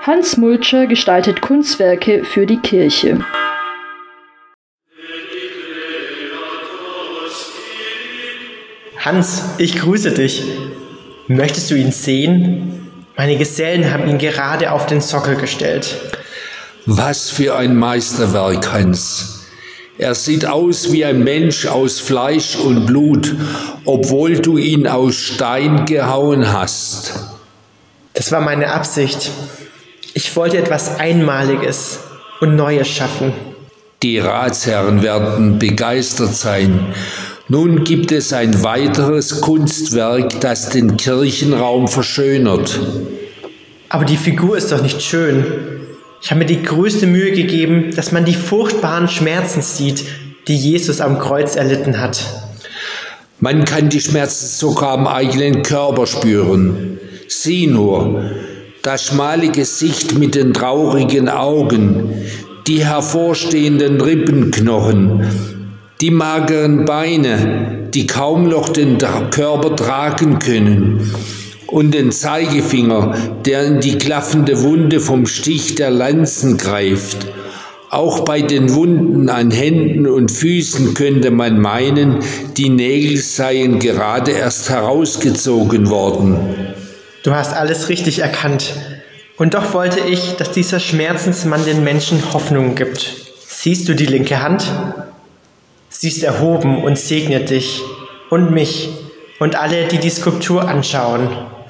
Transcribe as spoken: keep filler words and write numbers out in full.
Hans Multscher gestaltet Kunstwerke für die Kirche. Hans, ich grüße dich. Möchtest du ihn sehen? Meine Gesellen haben ihn gerade auf den Sockel gestellt. Was für ein Meisterwerk, Hans. Er sieht aus wie ein Mensch aus Fleisch und Blut, obwohl du ihn aus Stein gehauen hast. Das war meine Absicht. Ich wollte etwas Einmaliges und Neues schaffen. Die Ratsherren werden begeistert sein. Nun gibt es ein weiteres Kunstwerk, das den Kirchenraum verschönert. Aber die Figur ist doch nicht schön. Ich habe mir die größte Mühe gegeben, dass man die furchtbaren Schmerzen sieht, die Jesus am Kreuz erlitten hat. Man kann die Schmerzen sogar am eigenen Körper spüren. Sieh nur, das schmale Gesicht mit den traurigen Augen, die hervorstehenden Rippenknochen, die mageren Beine, die kaum noch den Körper tragen können, und den Zeigefinger, der in die klaffende Wunde vom Stich der Lanzen greift. Auch bei den Wunden an Händen und Füßen könnte man meinen, die Nägel seien gerade erst herausgezogen worden. Du hast alles richtig erkannt. Und doch wollte ich, dass dieser Schmerzensmann den Menschen Hoffnung gibt. Siehst du die linke Hand? Sie ist erhoben und segnet dich und mich und alle, die die Skulptur anschauen.